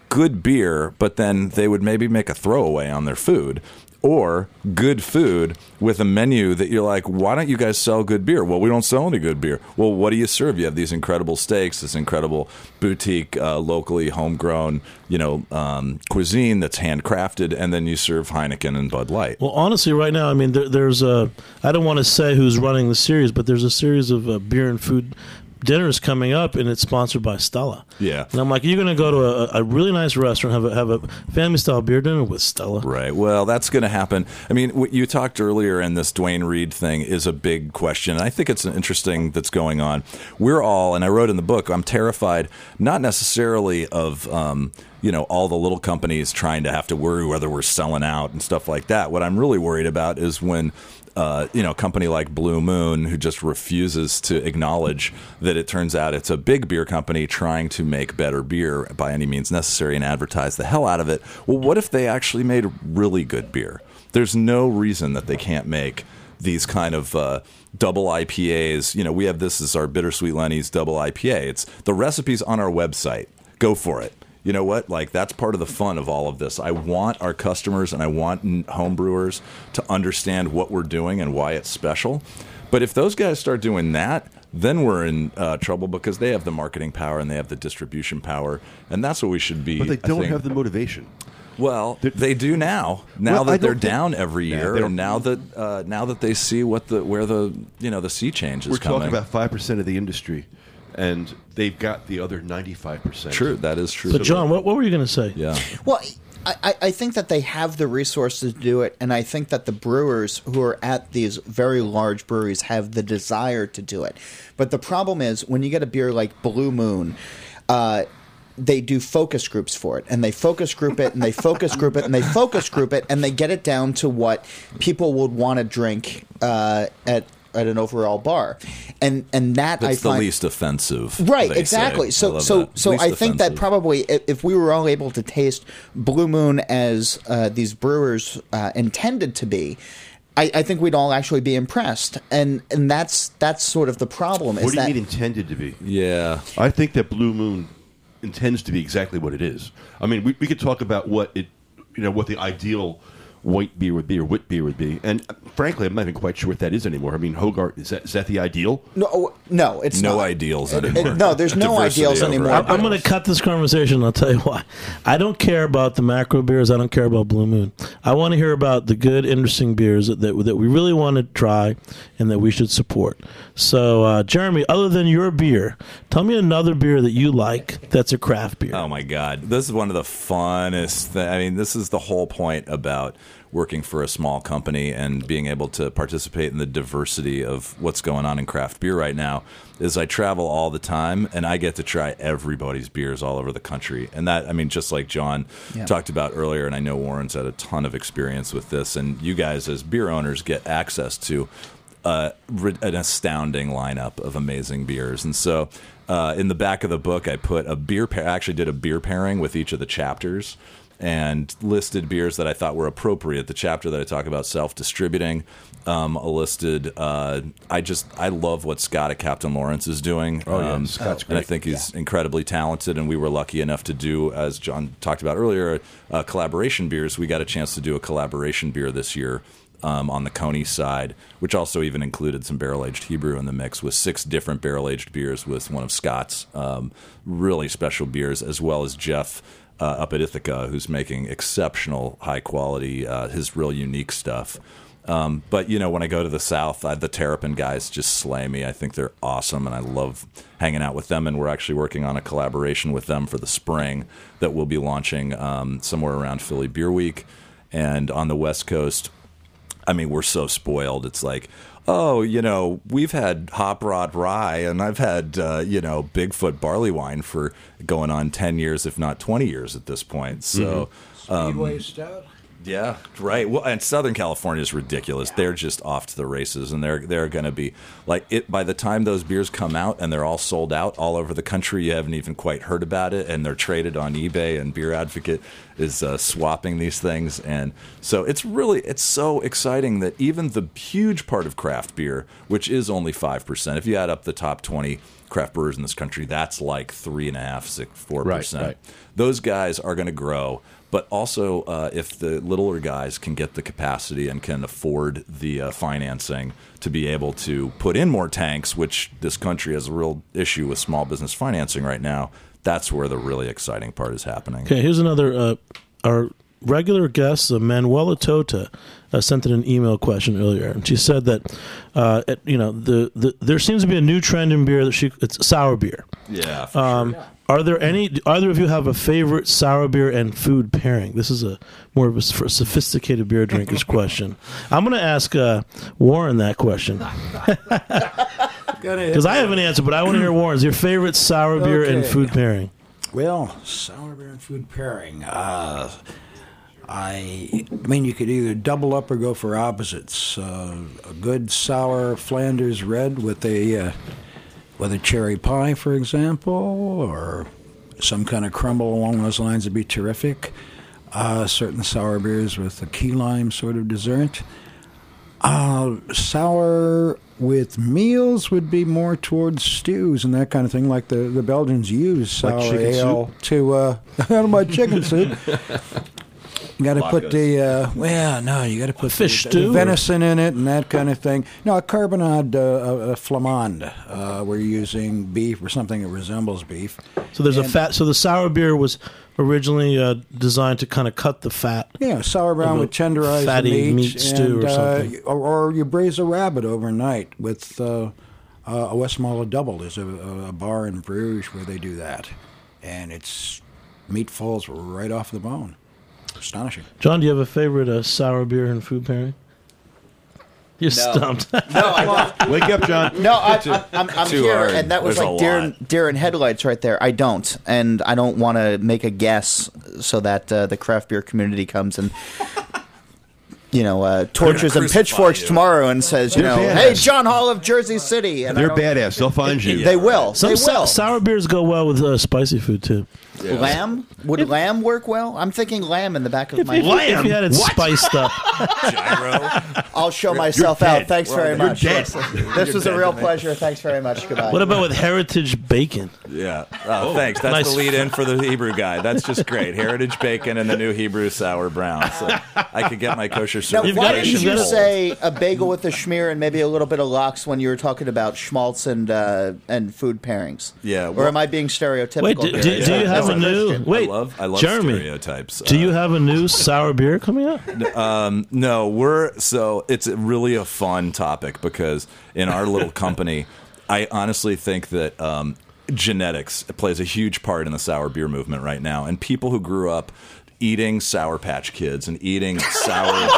good beer, but then they would maybe make a throwaway on their food. Or good food with a menu that you're like, why don't you guys sell good beer? Well, we don't sell any good beer. Well, what do you serve? You have these incredible steaks, this incredible boutique, locally homegrown, cuisine that's handcrafted, and then you serve Heineken and Bud Light. Well, honestly, right now, I mean, there's a. I don't want to say who's running the series, but there's a series of beer and food dinners coming up, and it's sponsored by Stella. Yeah. And I'm like, you're going to go to a really nice restaurant, have a family-style beer dinner with Stella. Right. Well, that's going to happen. I mean, what you talked earlier, and this Duane Reade thing is a big question, and I think it's interesting that's going on. We're all, and I wrote in the book, I'm terrified, not necessarily of all the little companies trying to have to worry whether we're selling out and stuff like that. What I'm really worried about is when a company like Blue Moon, who just refuses to acknowledge that it turns out it's a big beer company trying to make better beer by any means necessary and advertise the hell out of it. Well, what if they actually made really good beer? There's no reason that they can't make these kind of double IPAs. We have this as our Bittersweet Lenny's double IPA. It's the recipe's on our website. Go for it. You know what? Like, that's part of the fun of all of this. I want our customers and I want home brewers to understand what we're doing and why it's special. But if those guys start doing that, then we're in trouble because they have the marketing power and they have the distribution power, and that's what we should be. But they don't have the motivation. Well, they do now. That they're down every year, and now that they see where the sea change is coming. We're talking about 5% of the industry. And they've got the other 95%. True, that is true. But John, what were you going to say? Yeah. Well, I think that they have the resources to do it, and I think that the brewers who are at these very large breweries have the desire to do it. But the problem is, when you get a beer like Blue Moon, they do focus groups for it, and they focus group it, and they focus group it, and they focus group it, and they get it down to what people would want to drink at an overall bar, and that that's I find the least offensive, right? Exactly. Say. So I think that offensive. probably if we were all able to taste Blue Moon as these brewers intended to be, I think we'd all actually be impressed, and that's sort of the problem. What do you mean intended to be? Yeah, I think that Blue Moon intends to be exactly what it is. I mean, we could talk about what the ideal white beer would be or wit beer would be, and frankly, I'm not even quite sure what that is anymore. I mean, Hogarth, is that the ideal? No, it's no not. Ideals anymore. No, there's no Diversity ideals over anymore. I'm going to cut this conversation. I'll tell you why. I don't care about the macro beers. I don't care about Blue Moon. I want to hear about the good, interesting beers that we really want to try and that we should support. So, Jeremy, other than your beer, tell me another beer that you like that's a craft beer. Oh my God, this is one of the funnest things. I mean, this is the whole point about working for a small company and being able to participate in the diversity of what's going on in craft beer right now is I travel all the time and I get to try everybody's beers all over the country. And that, I mean, just like John talked about earlier, and I know Warren's had a ton of experience with this, and you guys as beer owners get access to an astounding lineup of amazing beers. And so in the back of the book, I put I actually did a beer pairing with each of the chapters and listed beers that I thought were appropriate. The chapter that I talk about self-distributing, listed. I love what Scott at Captain Lawrence is doing. Scott's great. And I think he's incredibly talented. And we were lucky enough to do, as John talked about earlier, collaboration beers. We got a chance to do a collaboration beer this year. On the Coney side, which also even included some barrel-aged Hebrew in the mix, with 6 different barrel-aged beers with one of Scott's really special beers, as well as Jeff up at Ithaca, who's making exceptional high-quality, his real unique stuff. But, when I go to the South, the Terrapin guys just slay me. I think they're awesome, and I love hanging out with them, and we're actually working on a collaboration with them for the spring that we'll be launching somewhere around Philly Beer Week. And on the West Coast, I mean, we're so spoiled. It's like, we've had Hop Rod Rye, and I've had, Bigfoot Barley Wine for going on 10 years, if not 20 years at this point. So, Speedway Stout? Yeah, right. Well, and Southern California is ridiculous. They're just off to the races, and they're going to be like it by the time those beers come out and they're all sold out all over the country. You haven't even quite heard about it, and they're traded on eBay. And Beer Advocate is swapping these things, and so it's so exciting that even the huge part of craft beer, which is only 5%, if you add up the top 20 craft brewers in this country, that's like 3.5%, 4%. Right. Those guys are going to grow. But also, if the littler guys can get the capacity and can afford the financing to be able to put in more tanks, which this country has a real issue with small business financing right now, that's where the really exciting part is happening. Okay, here's another. Our regular guest, Manuela Tota, sent in an email question earlier, and she said that there seems to be a new trend in beer that it's sour beer. Yeah. For sure. Are there any? Do either of you have a favorite sour beer and food pairing? This is more of a sophisticated beer drinkers question. I'm going to ask Warren that question because I have an answer, but I want to hear Warren's. Your favorite sour beer and food pairing? Well, sour beer and food pairing. I mean, you could either double up or go for opposites. A good sour Flanders red with a cherry pie, for example, or some kind of crumble along those lines would be terrific. Certain sour beers with a key lime sort of dessert. Sour with meals would be more towards stews and that kind of thing, like the Belgians use sour like ale to out of my chicken soup. You got to put the you got to put fish the stew venison in it and that kind of thing. No, a carbonade flamande. We're using beef or something that resembles beef. So there's a fat. So the sour beer was originally designed to kind of cut the fat. Yeah, sour brown with tenderized fatty meat stew or something. Or you braise a rabbit overnight with a Westmalle Double. There's a bar in Bruges where they do that, and its meat falls right off the bone. Astonishing. John, do you have a favorite sour beer and food pairing? You're stumped. No, I don't. Wake up, John. No, I'm Too here, hard. and that was There's like deer in headlights right there. I don't, and I don't want to make a guess so that the craft beer community comes and torches and pitchforks tomorrow and says, hey, John Hall of Jersey City. And They're badass. They'll find you. They will. Some They will. sour beers go well with spicy food too. Yeah. Lamb? Would lamb work well? I'm thinking lamb in the back of my If you had it spiced up. Gyro. I'll show myself out. Thanks very much. dead. This was a real pleasure. Thanks very much. Goodbye. What about with heritage bacon? Yeah. Oh, thanks. That's nice. the lead in for the Hebrew guy. That's just great. Heritage bacon and the new Hebrew sour brown. So I could get my kosher Now, certification. why didn't you gotta- say a bagel with a schmear and maybe a little bit of lox when you were talking about schmaltz and food pairings? Yeah, Or well- am I being stereotypical? Wait, do here? you have As a new? Christian. Wait, I love Jeremy. stereotypes. Do you have a new sour beer coming out? No, it's really a fun topic because in our little company, I honestly think that genetics plays a huge part in the sour beer movement right now. And people who grew up eating Sour Patch Kids and eating sour...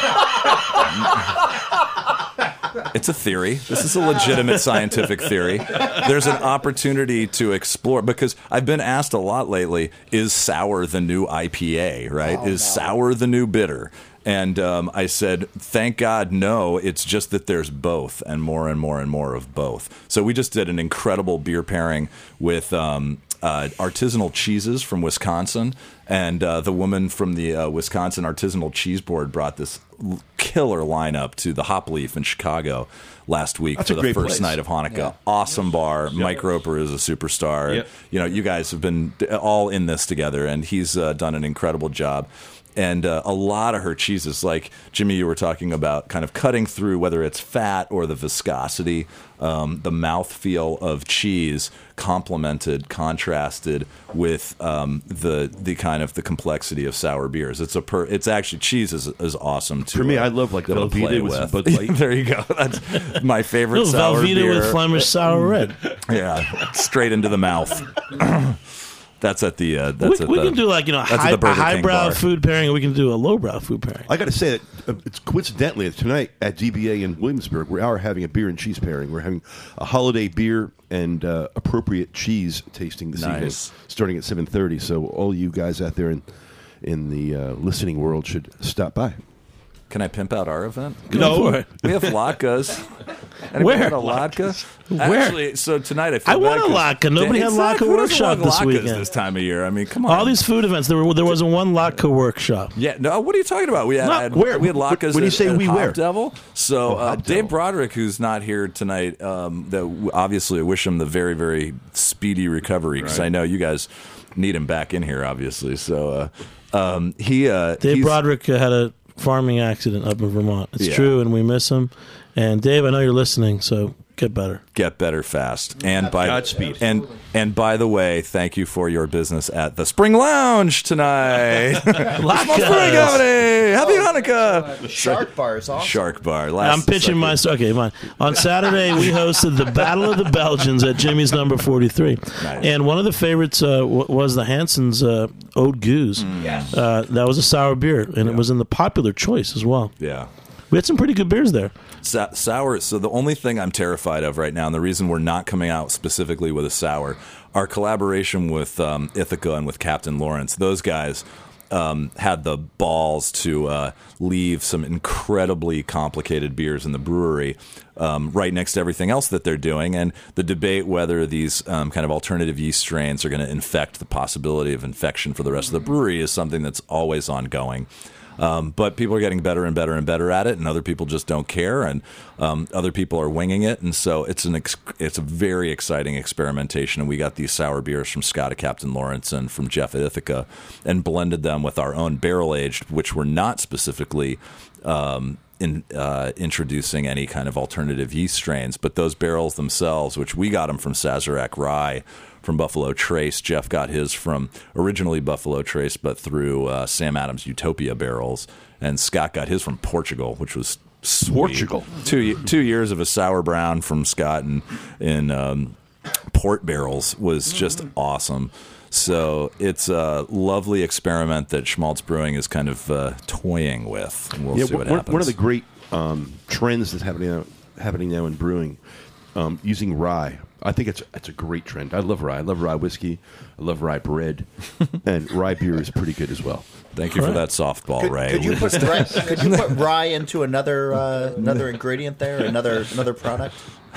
It's a theory. This is a legitimate scientific theory. There's an opportunity to explore, because I've been asked a lot lately, is sour the new IPA, right? Is sour the new bitter? And I said, thank God, no. It's just that there's both and more and more and more of both. So we just did an incredible beer pairing with artisanal cheeses from Wisconsin. And the woman from the Wisconsin Artisanal Cheese Board brought this killer lineup to the Hop Leaf in Chicago last week for the first night of Hanukkah. Yeah. Awesome bar. Mike Roper is a superstar. Yep. And, you guys have been all in this together, and he's done an incredible job. And a lot of her cheeses, like Jimmy, you were talking about, kind of cutting through whether it's fat or the viscosity, the mouthfeel of cheese, contrasted with the kind of the complexity of sour beers. It's actually, cheese is awesome too. For me, I love like Velveeta with some Bud Light. There you go. That's my favorite sour Velveeta beer. with Flemish sour red. Yeah, straight into the mouth. That's at the. We can do like a highbrow bar. food pairing, and we can do a lowbrow food pairing. I got to say that it's coincidentally tonight at DBA in Williamsburg, we are having a beer and cheese pairing. We're having a holiday beer and appropriate cheese tasting this evening, starting at 7:30. So all you guys out there in the listening world should stop by. Can I pimp out our event? Go for it. We have latkes. Anybody Where? had a latke? Where? Actually, so tonight I feel I want bad a 'cause- latke. Nobody had Exactly. latke Who doesn't workshop want this latkes weekend. this time of year. I mean, come on. All these food events. There wasn't one latke workshop. Yeah, no. What are you talking about? We had where? we had latkes. When you at- say at we, where? Hobdevil. So Hobdevil. Dave Broderick, who's not here tonight, obviously I wish him the very, very speedy recovery because I know you guys need him back in here, obviously. So Dave Dave Broderick had a farming accident up in Vermont. It's true, and we miss him. And Dave, I know you're listening, so get better. Get better fast. And by Godspeed. And by the way, thank you for your business at the Spring Lounge tonight. Small Spring Company. Happy Hanukkah. Shark Bar is awesome. Shark Bar. I'm pitching my okay, fine. On Saturday, we hosted the Battle of the Belgians at Jimmy's Number 43, and one of the favorites was the Hanson's Ode Goose. Yes. That was a sour beer, and it was in the popular choice as well. Yeah. We had some pretty good beers there. Sour. So the only thing I'm terrified of right now, and the reason we're not coming out specifically with a sour, our collaboration with Ithaca and with Captain Lawrence. Those guys had the balls to leave some incredibly complicated beers in the brewery right next to everything else that they're doing. And the debate whether these kind of alternative yeast strains are going to infect the possibility of infection for the rest of the brewery is something that's always ongoing. But people are getting better and better and better at it, and other people just don't care, and other people are winging it, and so it's a very exciting experimentation. And we got these sour beers from Scott at Captain Lawrence and from Jeff at Ithaca, and blended them with our own barrel aged, which were not specifically introducing any kind of alternative yeast strains, but those barrels themselves, which we got them from Sazerac Rye. From Buffalo Trace. Jeff got his from originally Buffalo Trace, but through Sam Adams Utopia barrels. And Scott got his from Portugal, which was sweet. Portugal. 2 years of a sour brown from Scott in port barrels was just awesome. So it's a lovely experiment that Schmaltz Brewing is kind of toying with. And we'll see what happens. One of the great trends that's happening now in brewing, using rye. I think it's a great trend. I love rye. I love rye whiskey. I love rye bread, and rye beer is pretty good as well. Thank you for that softball, Ray. Could you put rye into another ingredient there, another product?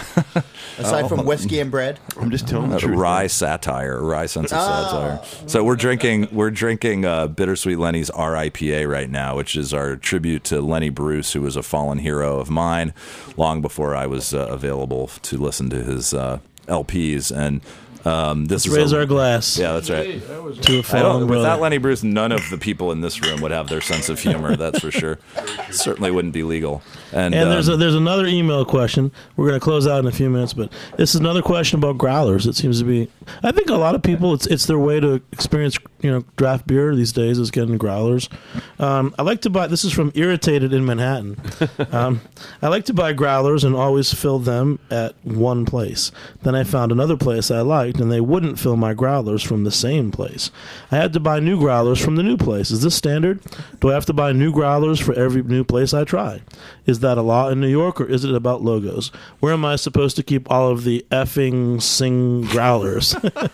Aside from whiskey and bread, I'm just telling the truth. Rye satire, rye sense of satire. So we're drinking Bittersweet Lenny's RIPA right now, which is our tribute to Lenny Bruce, who was a fallen hero of mine long before I was available to listen to his LPs. And this is Raise our glass. Yeah, that's right. To a fallen brother. Without Lenny Bruce, none of the people in this room would have their sense of humor. That's for sure. Certainly wouldn't be legal. And there's another email question. We're going to close out in a few minutes, but this is another question about growlers. It seems to be. I think a lot of people, it's their way to experience draft beer these days is getting growlers. I like to buy. This is from Irritated in Manhattan. I like to buy growlers and always fill them at one place. Then I found another place I liked, and they wouldn't fill my growlers from the same place. I had to buy new growlers from the new place. Is this standard? Do I have to buy new growlers for every new place I try? Is that a law in New York, or is it about logos? Where am I supposed to keep all of the effing sing growlers?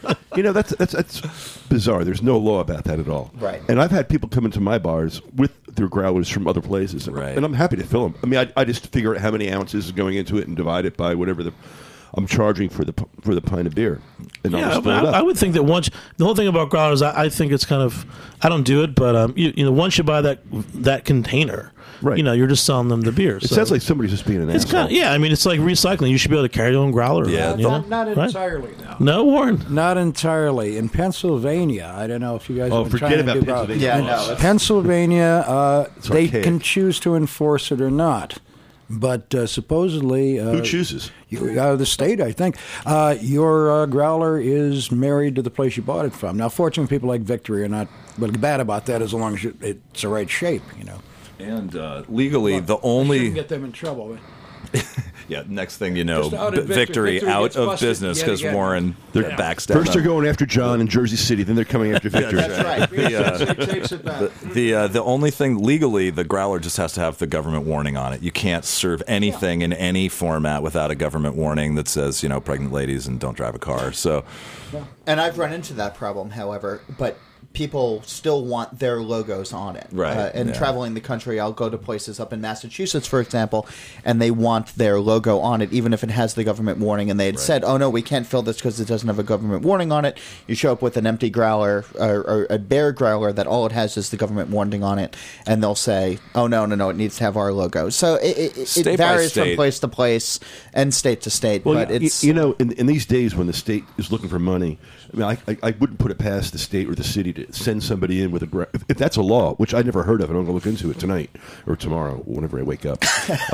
That's bizarre. There's no law about that at all. Right. And I've had people come into my bars with their growlers from other places, Right. and I'm happy to fill them. I mean, I just figure out how many ounces is going into it and divide it by whatever I'm charging for the pint of beer. And I'll just fill it up. I would think that once the whole thing about growlers, I think it's kind of, I don't do it, but once you buy that container, right. You're just selling them the beer. It sounds like somebody's just being an it's asshole. kind of, I mean, it's like recycling. You should be able to carry your own growler. Yeah, around, Not right? entirely, no. No, Warren. Not entirely. In Pennsylvania, I don't know if you guys have been forget trying about to do Pennsylvania. Yeah, no, that's- Pennsylvania, they archaic. can choose to enforce it or not. But supposedly... Who chooses? The state, I think. Your growler is married to the place you bought it from. Now, fortunately, people like Victory are not bad about that as long as it's the right shape, And legally, the only... Shouldn't get them in trouble. Yeah, next thing you know, Just outed Victory Victory out gets of busted business yet because again. Warren backstabbed First they're them. going after John in Jersey City, then they're coming after Victor. That's right. Takes it back. The only thing legally, the growler just has to have the government warning on it. You can't serve anything in any format without a government warning that says, pregnant ladies and don't drive a car. So, And I've run into that problem, however, but people still want their logos on it. Right, And yeah. traveling the country, I'll go to places up in Massachusetts, for example, and they want their logo on it, even if it has the government warning. And they had said, oh, no, we can't fill this because it doesn't have a government warning on it. You show up with an empty growler or a bare growler that all it has is the government warning on it, and they'll say, oh, no, it needs to have our logo. So it State by varies from state. place to place and state to state. Well, but it's in these days when the state is looking for money, I mean, I wouldn't put it past the state or the city to send somebody in with a if that's a law, which I never heard of, and I'm going to look into it tonight or tomorrow, whenever I wake up.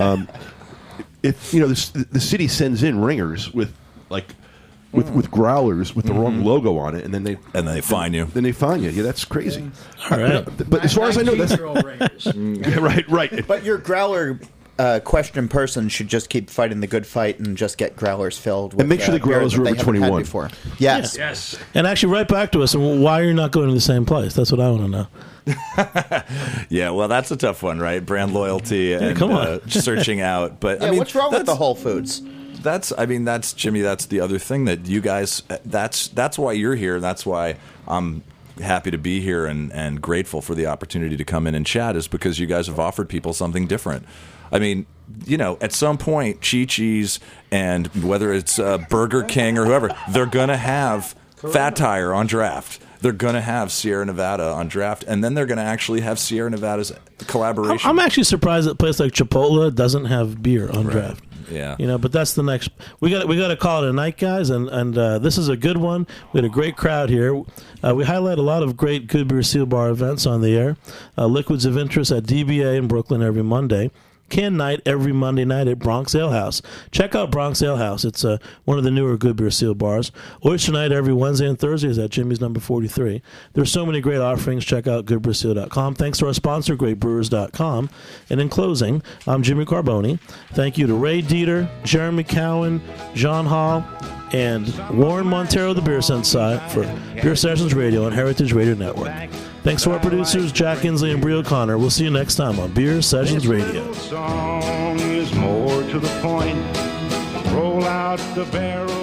If the city sends in ringers with with growlers with the wrong logo on it, and then they fine you. Then they fine you. Yeah, that's crazy. All right. But as far as I know, that's right. But your growler question person should just keep fighting the good fight and just get growlers filled with, And make sure the beer growlers that are they over haven't had 21. before. Yes. Yes. And actually, right back to us, and why you're not going to the same place? That's what I want to know. Yeah, well, that's a tough one, right? Brand loyalty and come on. searching out. But Yeah, I mean, what's wrong with that's- the Whole Foods? That's Jimmy. That's the other thing that you guys. That's why you're here. That's why I'm happy to be here and grateful for the opportunity to come in and chat. Is because you guys have offered people something different. I mean, at some point, Chi-Chi's and whether it's Burger King or whoever, they're gonna have Fat Tire on draft. They're going to have Sierra Nevada on draft, and then they're going to actually have Sierra Nevada's collaboration. I'm actually surprised that a place like Chipotle doesn't have beer on draft. Yeah. But that's the next. We got to call it a night, guys, and this is a good one. We had a great crowd here. We highlight a lot of great Good Beer Seal Bar events on the air. Liquids of Interest at DBA in Brooklyn every Monday. Can Night every Monday night at Bronx Ale House. Check out Bronx Ale House. It's one of the newer Good Beer Seal bars. Oyster Night every Wednesday and Thursday is at Jimmy's number 43. There's so many great offerings. Check out goodbeerseal.com. Thanks to our sponsor, greatbrewers.com. And in closing, I'm Jimmy Carboni. Thank you to Ray Dieter, Jeremy Cowan, John Hall, and Warren Montero, the Beer Sensei, for Beer Sessions Radio and Heritage Radio Network. Thanks to our producers, Jack Inslee and Brie O'Connor. We'll see you next time on Beer Sessions Radio. This song is more to the point. Roll out the barrel.